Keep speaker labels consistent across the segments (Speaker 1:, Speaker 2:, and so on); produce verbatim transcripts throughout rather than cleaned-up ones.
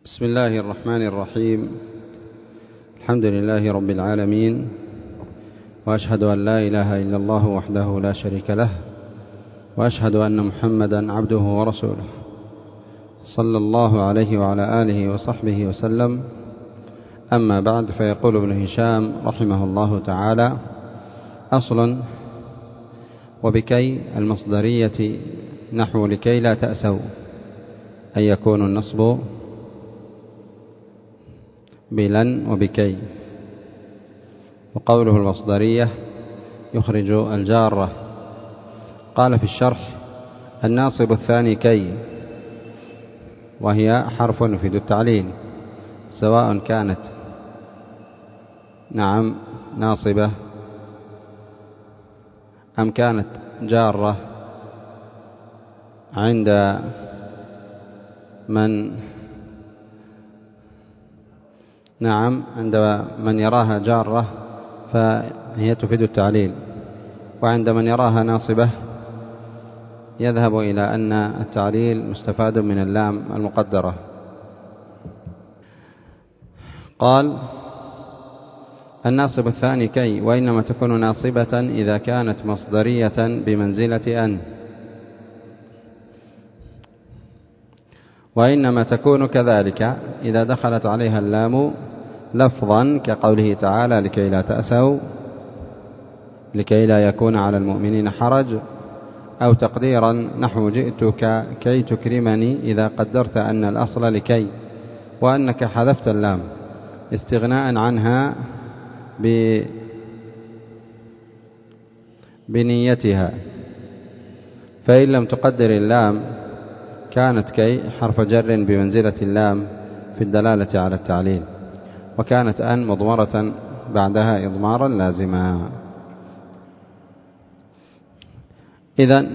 Speaker 1: بسم الله الرحمن الرحيم. الحمد لله رب العالمين، وأشهد أن لا إله إلا الله وحده لا شريك له، وأشهد أن محمدا عبده ورسوله، صلى الله عليه وعلى آله وصحبه وسلم. أما بعد، فيقول ابن هشام رحمه الله تعالى: أصل: وبكي المصدرية نحو لكي لا تأسوا، أن يكون النصب بلن وبكي. وقوله المصدرية يخرج الجارة. قال في الشرح: الناصب الثاني كي، وهي حرف يفيد التعليل، سواء كانت نعم ناصبة أم كانت جارة عند من نعم عند من يراها جارة فهي تفيد التعليل، وعند من يراها ناصبة يذهب إلى أن التعليل مستفاد من اللام المقدرة. قال: الناصب الثاني كي، وإنما تكون ناصبة إذا كانت مصدرية بمنزلة أن، وإنما تكون كذلك إذا دخلت عليها اللام لفظا، كقوله تعالى: لكي لا تأسوا، لكي لا يكون على المؤمنين حرج، أو تقديرا نحو جئتك كي تكرمني، إذا قدرت أن الأصل لكي، وأنك حذفت اللام استغناء عنها ب... بنيتها، فإن لم تقدر اللام كانت كي حرف جر بمنزلة اللام في الدلالة على التعليل، وكانت أن مضمرة بعدها إضمارا لازما. إذن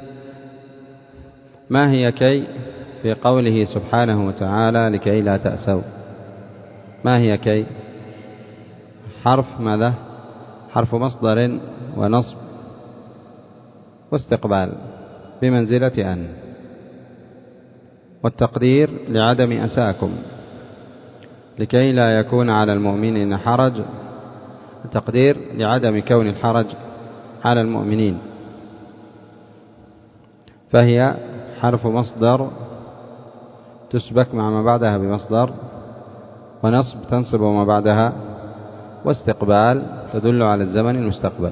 Speaker 1: ما هي كي في قوله سبحانه وتعالى: لكي لا تأسوا؟ ما هي كي؟ حرف ماذا؟ حرف مصدر ونصب واستقبال بمنزلة أن، والتقدير لعدم أساكم، لكي لا يكون على المؤمنين حرج، التقدير لعدم كون الحرج على المؤمنين، فهي حرف مصدر تسبك مع ما بعدها بمصدر، ونصب تنصب ما بعدها، واستقبال تدل على الزمن المستقبل.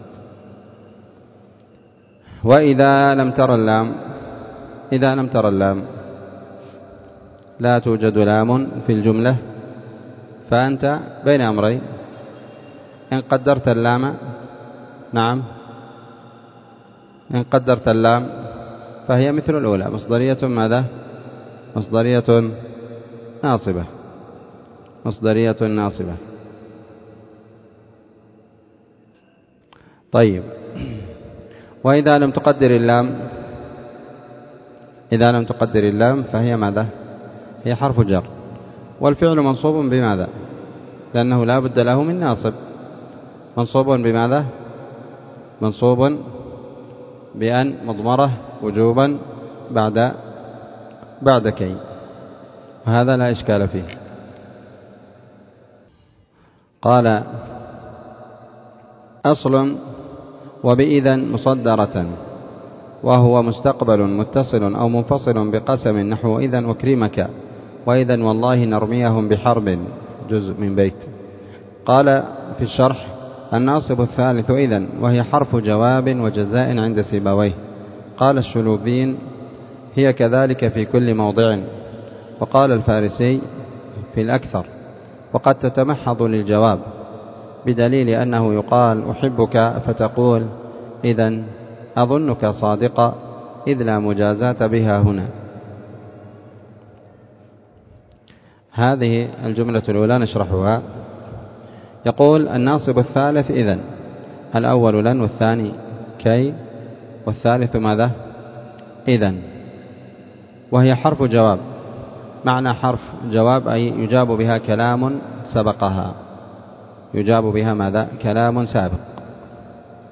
Speaker 1: وإذا لم تر اللام، إذا لم تر اللام لا توجد لام في الجملة، فأنت بين أمرين: إن قدرت اللام نعم إن قدرت اللام فهي مثل الأولى، مصدرية ماذا؟ مصدرية ناصبة، مصدرية ناصبة. طيب، وإذا لم تقدر اللام، إذا لم تقدر اللام فهي ماذا؟ هي حرف جر، والفعل منصوب بماذا؟ لأنه لا بد له من ناصب. منصوب بماذا؟ منصوب بأن مضمرة وجوبا بعد بعد كي، وهذا لا إشكال فيه. قال: أصل: وبإذن مصدرة، وهو مستقبل متصل أو منفصل بقسم، نحو إذن أكرمك، وإذن والله نرميهم بحرب، جزء من بيت. قال في الشرح: الناصب الثالث إذن، وهي حرف جواب وجزاء عند سيبويه. قال الشلوبين: هي كذلك في كل موضع. وقال الفارسي: في الأكثر. وقد تتمحض للجواب، بدليل أنه يقال: أحبك، فتقول: إذن أظنك صادقا، إذ لا مجازاة بها هنا. هذه الجملة الأولى نشرحها. يقول: الناصب الثالث إذن، الأول لن، والثاني كي، والثالث ماذا؟ إذن، وهي حرف جواب. معنى حرف جواب أي يجاب بها كلام سبقها، يجاب بها ماذا؟ كلام سابق،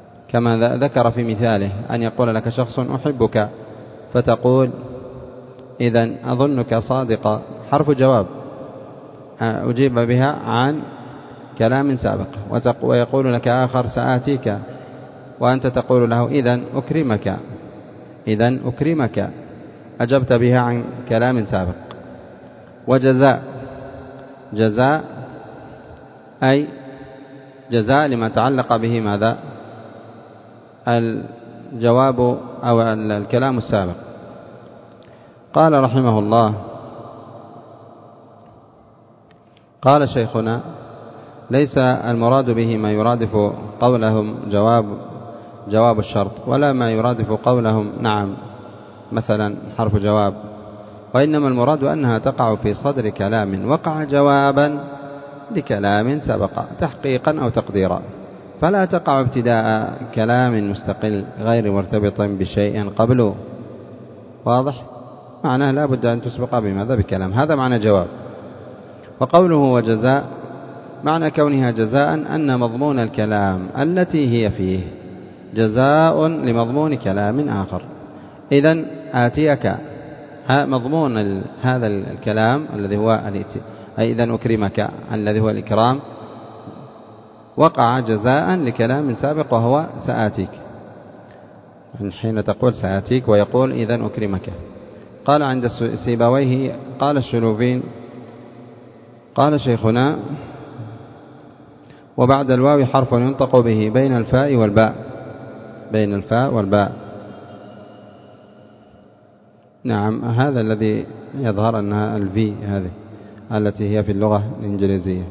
Speaker 1: كما ذكر في مثاله: أن يقول لك شخص: أحبك، فتقول: إذن أظنك صادقة حرف جواب أجيب بها عن كلام سابق. ويقول لك آخر سآتيك، وأنت تقول له إذن أكرمك، إذن أكرمك، أجبت بها عن كلام سابق. وجزاء، جزاء أي جزاء لما تعلق به ماذا؟ الجواب أو الكلام السابق. قال رحمه الله، قال شيخنا: ليس المراد به ما يرادف قولهم جواب جواب الشرط، ولا ما يرادف قولهم نعم مثلا حرف جواب، وإنما المراد أنها تقع في صدر كلام وقع جوابا لكلام سبق تحقيقا أو تقديرا، فلا تقع ابتداء كلام مستقل غير مرتبط بشيء قبله. واضح؟ معناه لا بد أن تسبق بماذا؟ بكلام. هذا معنى جواب. وقوله وجزاء، معنى كونها جزاء أن مضمون الكلام التي هي فيه جزاء لمضمون كلام آخر. إذن آتيك مضمون هذا الكلام الذي هو أي إذن أكرمك الذي هو الإكرام وقع جزاء لكلام سابق وهو سآتيك، حين تقول سآتيك ويقول إذن أكرمك. قال عند سيبويه قال الشلوفين قال شيخنا: وبعد الواو حرف ينطق به بين الفاء والباء، بين الفاء والباء. نعم، هذا الذي يظهر أنها الفي هذه التي هي في اللغة الإنجليزية.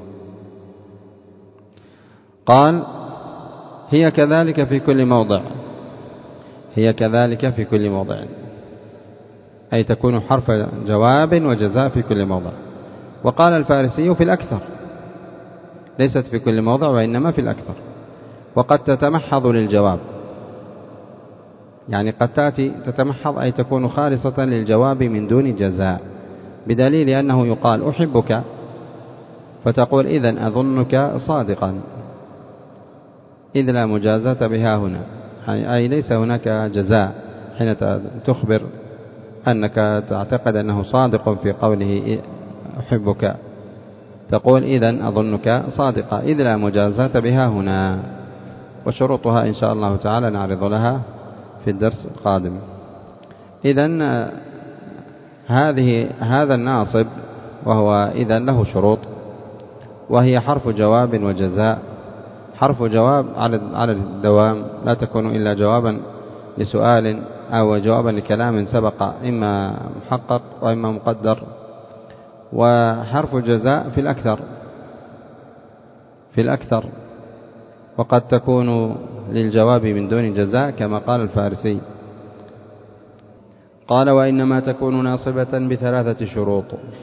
Speaker 1: قال: هي كذلك في كل موضع، هي كذلك في كل موضع، أي تكون حرف جواب وجزاء في كل موضع. وقال الفارسي: في الأكثر، ليست في كل موضع وإنما في الأكثر. وقد تتمحض للجواب، يعني قد تأتي تتمحض أي تكون خالصة للجواب من دون جزاء، بدليل أنه يقال أحبك فتقول إذن أظنك صادقا، إذ لا مجازة بها هنا، أي ليس هناك جزاء حين تخبر أنك تعتقد أنه صادق في قوله أحبك، تقول إذن أظنك صادقا، إذ لا مجازة بها هنا. وشروطها إن شاء الله تعالى نعرض لها في الدرس القادم. إذن هذه هذا الناصب وهو إذن له شروط، وهي حرف جواب وجزاء. حرف جواب على الدوام لا تكون إلا جوابا لسؤال أو جوابا لكلام سبق إما محقق وإما مقدر. وحرف جزاء في الأكثر، في الأكثر وقد تكون للجواب من دون جزاء كما قال الفارسي. قال: وإنما تكون ناصبة بثلاثة شروط.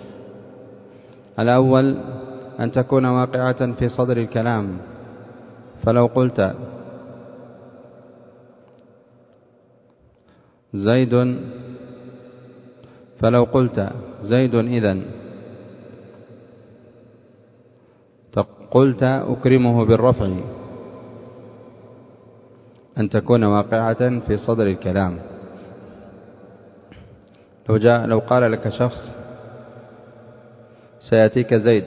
Speaker 1: الأول أن تكون واقعة في صدر الكلام، فلو قلت زيد فلو قلت زيد إذن قلت أكرمه بالرفع، أن تكون واقعة في صدر الكلام. لو جاء لو قال لك شخص سيأتيك زيد،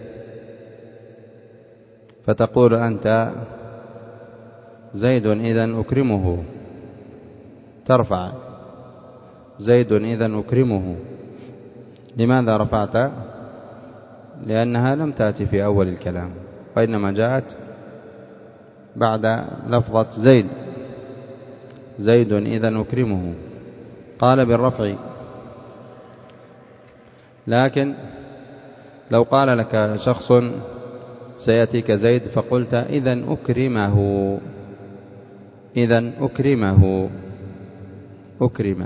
Speaker 1: فتقول أنت زيد إذن أكرمه، ترفع زيد إذن أكرمه. لماذا رفعت؟ لأنها لم تأتي في أول الكلام، وإنما جاءت بعد لفظة زيد، زيد إذن أكرمه، قال بالرفع. لكن لو قال لك شخص سيأتيك زيد فقلت إذن أكرمه، إذن أكرمه، أكرم،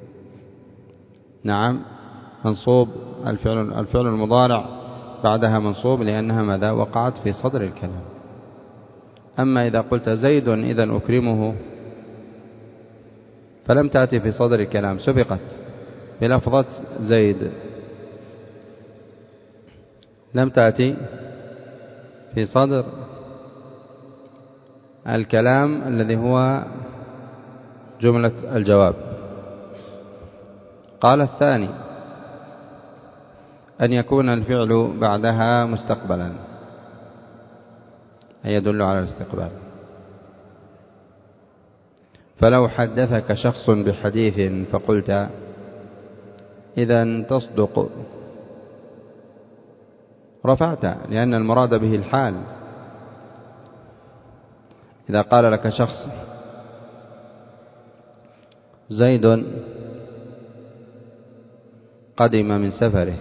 Speaker 1: نعم، منصوب الفعل الفعل المضارع بعدها منصوب لأنها ماذا؟ وقعت في صدر الكلام. أما إذا قلت زيد إذن أكرمه فلم تأتي في صدر الكلام، سبقت بلفظة زيد، لم تأتي في صدر الكلام الذي هو جملة الجواب. قال الثاني أن يكون الفعل بعدها مستقبلا، أي يدل على الاستقبال. فلو حدثك شخص بحديث فقلت إذا تصدق، رفعت، لأن المراد به الحال. إذا قال لك شخص زيد قدم من سفره،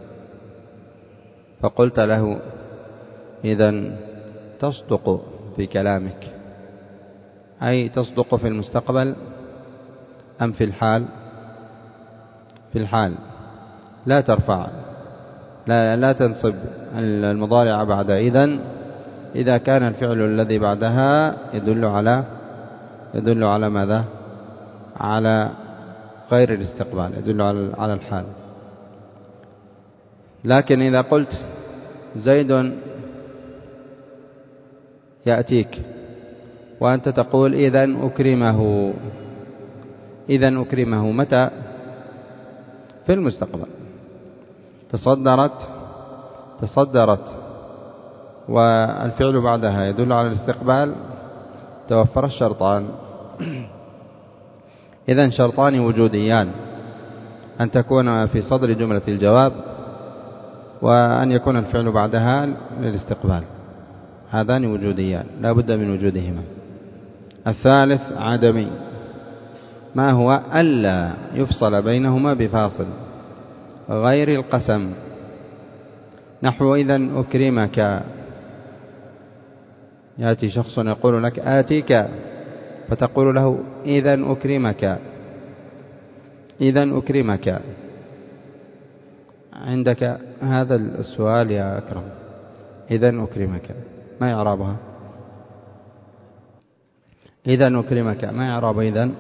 Speaker 1: فقلت له إذا تصدق في كلامك، أي تصدق في المستقبل أم في الحال؟ في الحال. لا ترفع، لا, لا تنصب المضارع بعد إذن إذا كان الفعل الذي بعدها يدل على يدل على ماذا؟ على غير الاستقبال، يدل على الحال. لكن إذا قلت زيد يأتيك وأنت تقول إذن أكرمه، إذن أكرمه متى؟ في المستقبل. تصدرت تصدرت والفعل بعدها يدل على الاستقبال، توفر الشرطان. إذن شرطان وجوديان، أن تكون في صدر جملة الجواب، وأن يكون الفعل بعدها للاستقبال، هذان وجوديان لا بد من وجودهما. الثالث عدمي، ما هو؟ ألا يفصل بينهما بفاصل غير القسم، نحو إذن أكرمك. يأتي شخص يقول لك آتيك، فتقول له إذن أكرمك، إذن أكرمك. عندك هذا السؤال يا أكرم، إذن أكرمك ما إعرابها؟ إذن أكرمك ما إعراب إذن؟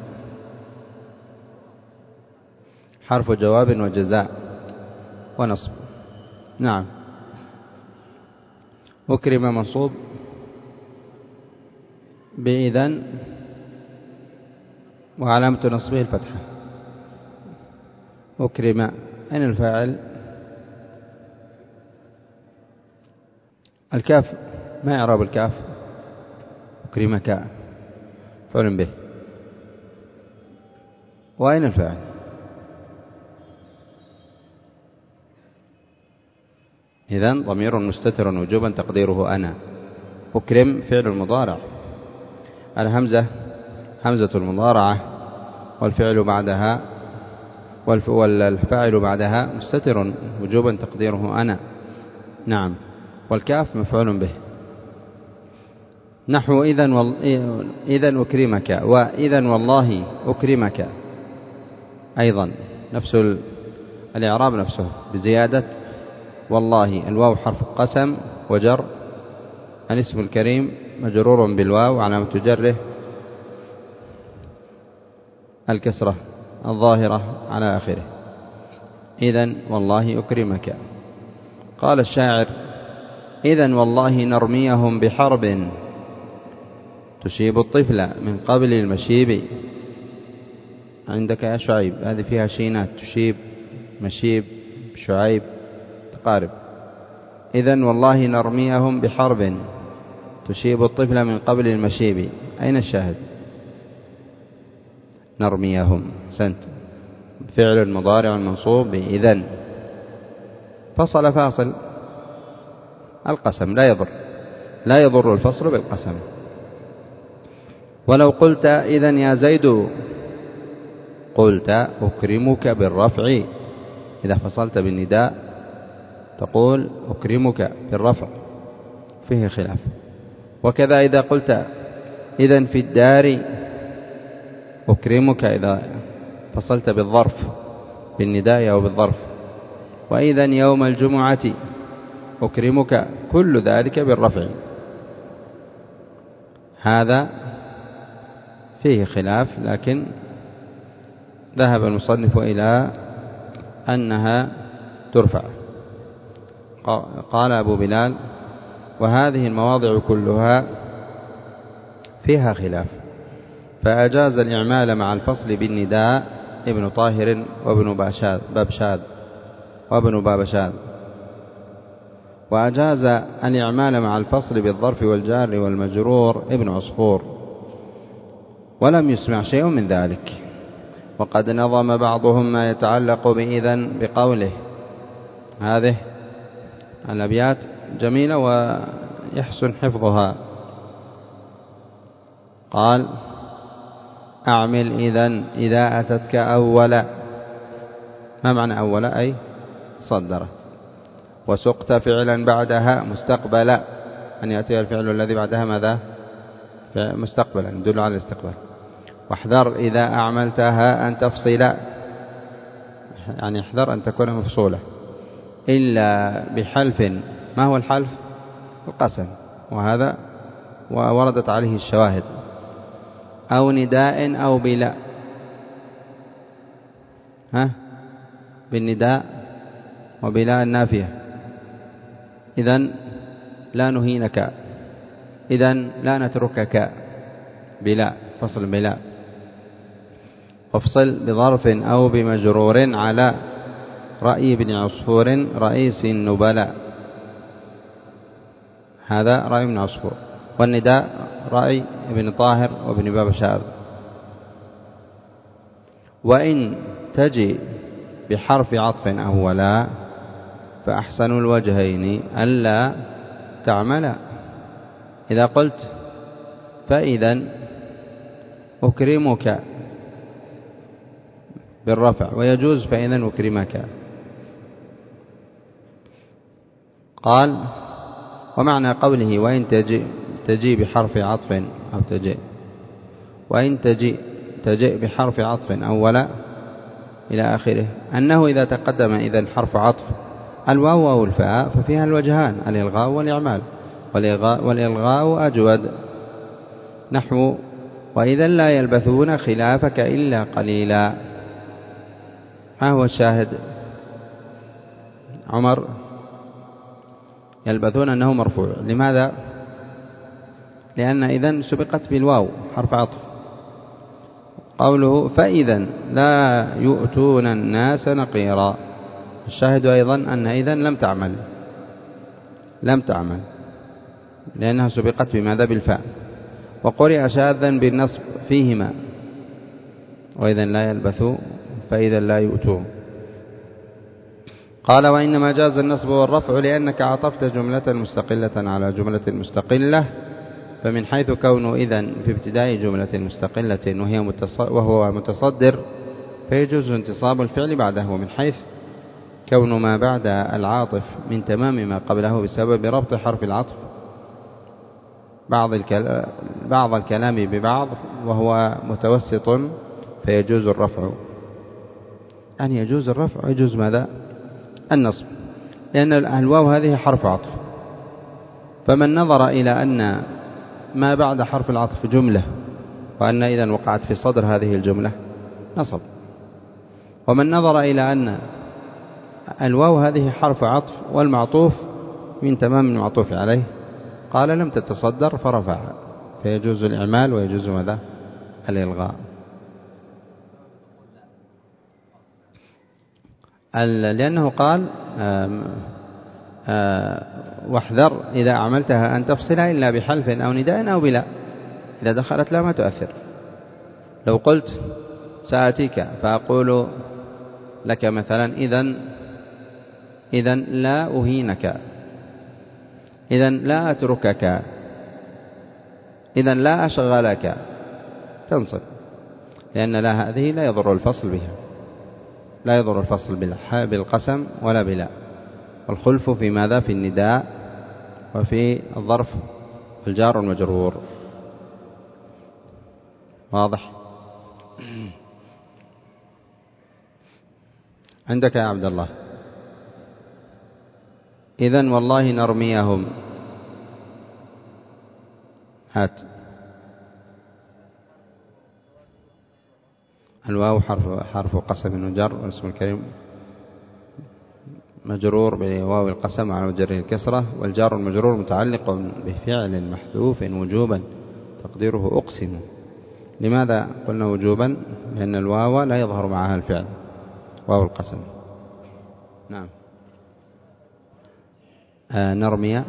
Speaker 1: حرف جواب وجزاء ونصب. نعم. أكرم منصوب بإذن وعلامة نصبه الفتحة. أكرم، أين الفاعل؟ الكاف، ما إعراب الكاف؟ أكرمك فعل به. وأين الفاعل؟ إذن ضمير مستتر وجوبا تقديره أنا. أكرم فعل المضارع، الهمزة همزة المضارعة، والفعل بعدها والفاعل بعدها مستتر وجوبا تقديره أنا. نعم. والكاف مفعول به. نحو إذن وال... إذن أكرمك، وإذن والله أكرمك، أيضا نفس الإعراب نفسه بزيادة والله. الواو حرف قسم وجر، الاسم الكريم مجرور بالواو، علامة جره الكسرة الظاهرة على آخره. إذن والله أكرمك. قال الشاعر إذن والله نرميهم بحرب تشيب الطفل من قبل المشيب. عندك يا شعيب هذه فيها شينات، تشيب، مشيب، شعيب، تقارب. إذن والله نرميهم بحرب تشيب الطفل من قبل المشيب. أين الشاهد؟ نرميهم سنت فعل مضارع منصوب بإذن، فصل فاصل القسم، لا يضر لا يضر الفصل بالقسم. ولو قلت إذن يا زيد، قلت أكرمك بالرفع. إذا فصلت بالنداء تقول أكرمك بالرفع، فيه خلاف. وكذا إذا قلت إذن في الدار أكرمك، إذا فصلت بالظرف بالنداء أو بالظرف. وإذن يوم الجمعة أكرمك، كل ذلك بالرفع. هذا فيه خلاف، لكن ذهب المصنف إلى أنها ترفع. قال أبو بلال وهذه المواضع كلها فيها خلاف، فأجاز الإعمال مع الفصل بالنداء ابن طاهر وابن بابشاد وابن بابشاد. وأجاز الإعمال مع الفصل بالظرف والجار والمجرور ابن عصفور، ولم يسمع شيء من ذلك. وقد نظم بعضهم ما يتعلق بإذن بقوله. هذه الأبيات جميلة ويحسن حفظها. قال: أعمل إذن إذا أتتك أولا. ما معنى أولا؟ أي صدرت. وسقت فعلا بعدها مستقبلا، أن يأتي الفعل الذي بعدها ماذا؟ مستقبلا، يدل على الاستقبال. واحذر إذا أعملتها أن تفصل، يعني احذر أن تكون مفصولة، إلا بحلف. ما هو الحلف؟ القسم، وهذا ووردت عليه الشواهد. أو نداء أو بلا. ها؟ بالنداء وبلا النافية. إذن لا نهينك، إذن لا نتركك. بلا، فصل بلا. وافصل بظرف أو بمجرور على رأي ابن عصفور رئيس النبلاء. هذا رأي ابن عصفور. والنداء رأي ابن طاهر وابن بابشار. وإن تجي بحرف عطف أولا فأحسن الوجهين ألا تعمل. إذا قلت فإذا أكرمك بالرفع، ويجوز فإذا أكرمك. قال: ومعنى قوله وإن تجي, تجي بحرف عطف أو تجي وإن تجي تجي بحرف عطف أولا إلى آخره، أنه إذا تقدم إذن حرف عطف الواو أو الفاء ففيها الوجهان، الإلغاء والإعمال. والإلغاء أجود، نحو وإذا لا يلبثون خلافك إلا قليلا. ما هو الشاهد؟ عمر يلبثون أنه مرفوع. لماذا؟ لأن إذن سبقت بالواو حرف عطف. قوله فإذا لا يؤتون الناس نقيرا، الشاهد أيضا أن إذن لم تعمل لم تعمل لأنها سبقت بماذا؟ بالفاء. وقرئ شاذا بالنصب فيهما، وإذا لا يلبثوا فإذا لا يؤتوا. قال: وإنما جاز النصب والرفع لأنك عطفت جملة مستقلة على جملة مستقلة، فمن حيث كون إذن في ابتداء جملة مستقلة وهي وهو متصدر فيجوز انتصاب الفعل بعده، ومن حيث كون ما بعد العاطف من تمام ما قبله بسبب ربط حرف العطف بعض الكلام, بعض الكلام ببعض وهو متوسط فيجوز الرفع. يعني يجوز الرفع ويجوز ماذا؟ النصب، لأن الواو هذه حرف عطف. فمن نظر إلى أن ما بعد حرف العطف جملة وأن إذن وقعت في صدر هذه الجملة نصب. ومن نظر إلى أن الواو هذه حرف عطف والمعطوف من تمام المعطوف عليه قال لم تتصدر فرفع، فيجوز الإعمال ويجوز ماذا؟ الإلغاء. لأنه قال آم آم واحذر إذا عملتها أن تفصل إلا بحلف أو نداء أو بلا. إذا دخلت لا ما تؤثر. لو قلت سآتيك فأقول لك مثلا إذن إذن لا أهينك، إذن لا أتركك، إذن لا أشغلك، تنصب، لأن لا هذه لا يضر الفصل بها، لا يضر الفصل بالقسم ولا بلا. والخلف في ماذا؟ في النداء وفي الظرف الجار والمجرور. واضح؟ عندك يا عبد الله. إذن والله نرميهم. هات. الواو حرف حرف قسم وجر، والاسم الكريم مجرور بواو القسم على وجر الكسرة، والجار المجرور متعلق بفعل محذوف وجوبا تقديره أقسم. لماذا قلنا وجوبا؟ لأن الواو لا يظهر معها الفعل، واو القسم. نعم. آه نرمي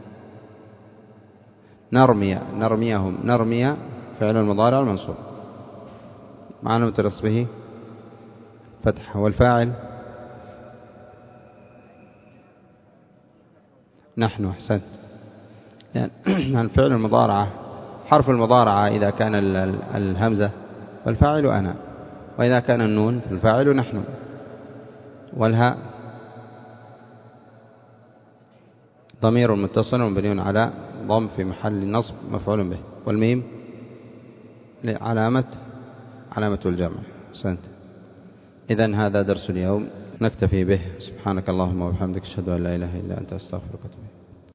Speaker 1: نرمي نرميهم نرمي فعل المضارع المنصوب مع علامة نصبه فتح، والفاعل نحن. أحسنت. يعني الفعل المضارعة حرف المضارعة إذا كان الهمزة فالفاعل أنا، وإذا كان النون فالفاعل نحن، والهاء ضمير متصل مبني على ضم في محل نصب مفعول به، والميم علامة علامة الجمع. أحسنت. إذن هذا درس اليوم نكتفي به. سبحانك اللهم وبحمدك أشهد أن لا إله إلا أنت أستغفرك وأتوب إليك.